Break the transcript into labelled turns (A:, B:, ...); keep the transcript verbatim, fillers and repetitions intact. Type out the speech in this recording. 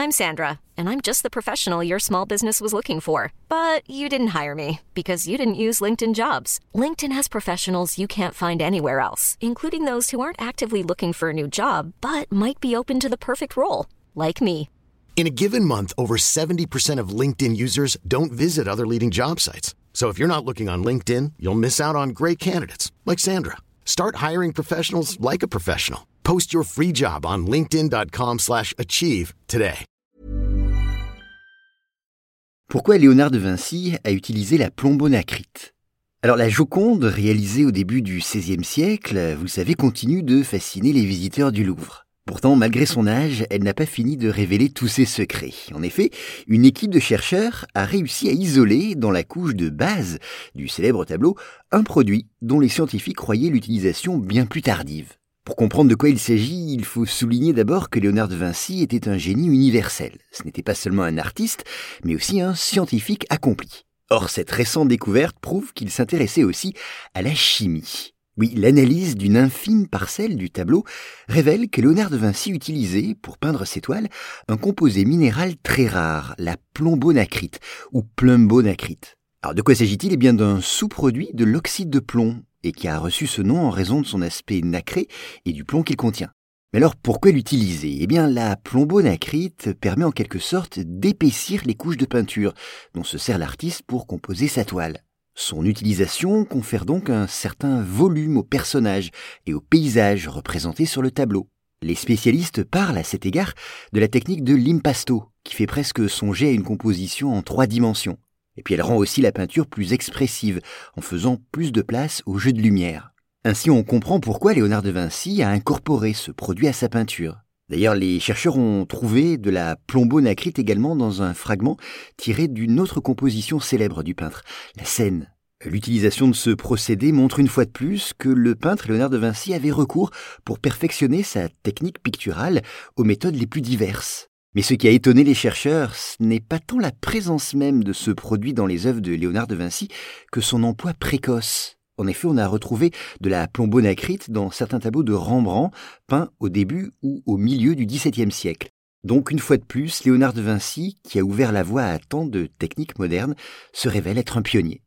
A: I'm Sandra, and I'm just the professional your small business was looking for. But you didn't hire me because you didn't use LinkedIn Jobs. LinkedIn has professionals you can't find anywhere else, including those who aren't actively looking for a new job, but might be open to the perfect role, like me.
B: In a given month, over seventy percent of LinkedIn users don't visit other leading job sites. So if you're not looking on LinkedIn, you'll miss out on great candidates like Sandra. Start hiring professionals like a professional. Post your free job on linkedin.com slash achieve today.
C: Pourquoi Léonard de Vinci a utilisé la plombonacrite ? Alors la Joconde, réalisée au début du seizième siècle, vous le savez, continue de fasciner les visiteurs du Louvre. Pourtant, malgré son âge, elle n'a pas fini de révéler tous ses secrets. En effet, une équipe de chercheurs a réussi à isoler, dans la couche de base du célèbre tableau, un produit dont les scientifiques croyaient l'utilisation bien plus tardive. Pour comprendre de quoi il s'agit, il faut souligner d'abord que Léonard de Vinci était un génie universel. Ce n'était pas seulement un artiste, mais aussi un scientifique accompli. Or, cette récente découverte prouve qu'il s'intéressait aussi à la chimie. Oui, l'analyse d'une infime parcelle du tableau révèle que Léonard de Vinci utilisait, pour peindre ses toiles, un composé minéral très rare, la plombonacrite, ou plumbonacrite. Alors de quoi s'agit-il ? Eh bien d'un sous-produit de l'oxyde de plomb, et qui a reçu ce nom en raison de son aspect nacré et du plomb qu'il contient. Mais alors pourquoi l'utiliser ? Eh bien la plombonacrite permet en quelque sorte d'épaissir les couches de peinture, dont se sert l'artiste pour composer sa toile. Son utilisation confère donc un certain volume aux personnages et aux paysages représentés sur le tableau. Les spécialistes parlent à cet égard de la technique de l'impasto, qui fait presque songer à une composition en trois dimensions. Et puis elle rend aussi la peinture plus expressive, en faisant plus de place au jeu de lumière. Ainsi on comprend pourquoi Léonard de Vinci a incorporé ce produit à sa peinture. D'ailleurs, les chercheurs ont trouvé de la plombonacrite également dans un fragment tiré d'une autre composition célèbre du peintre, la Seine. L'utilisation de ce procédé montre une fois de plus que le peintre Léonard de Vinci avait recours pour perfectionner sa technique picturale aux méthodes les plus diverses. Mais ce qui a étonné les chercheurs, ce n'est pas tant la présence même de ce produit dans les œuvres de Léonard de Vinci que son emploi précoce. En effet, on a retrouvé de la plombonacrite dans certains tableaux de Rembrandt, peints au début ou au milieu du dix-septième siècle. Donc, une fois de plus, Léonard de Vinci, qui a ouvert la voie à tant de techniques modernes, se révèle être un pionnier.